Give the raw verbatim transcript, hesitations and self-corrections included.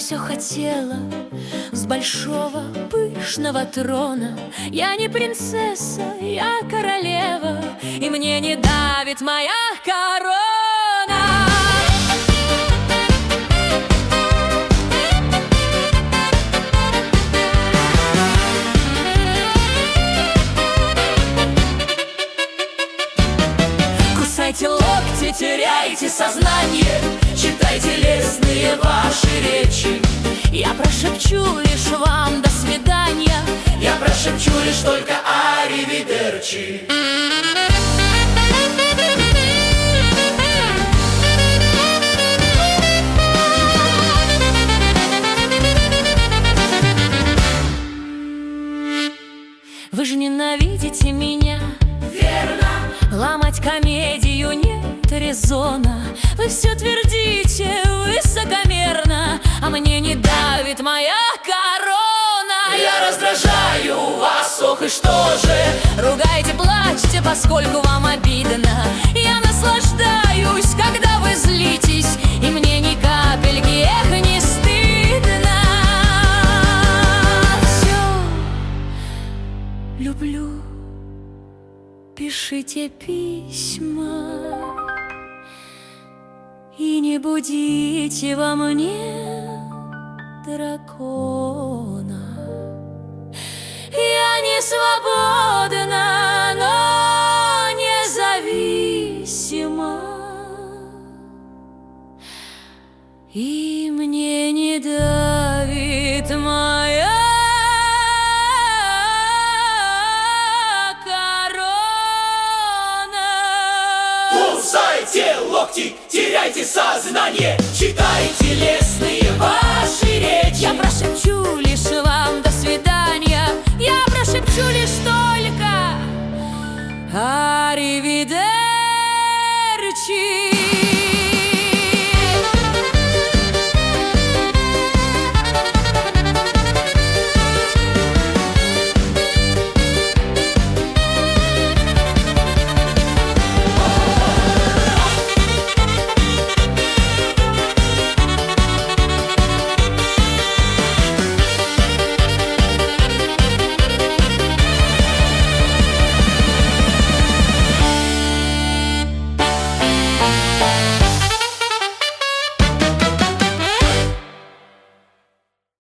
все хотела с большого пышного трона. Я не принцесса, я королева, и мне не давит моя корона. Кусайте локти, теряйте сознание, читайте лестные ваши речи. Я прошепчу лишь вам до свидания, я прошепчу лишь только аривидерчи. Вы же ненавидите меня, верно? Ломать комедию нет резона. Вы все твердите высокомерно, а мне не давит моя корона. Я раздражаю вас, ох и что же. Ругайте, плачьте, поскольку вам обидно. Я наслаждаюсь, когда вы злитесь, и мне ни капельки, эх, не стыдно. Все люблю. Пишите письма и не будите во мне дракона. Я не свободна, но независима, и мне не давит моя Кусайте локти, теряйте сознание, читайте лестные ваши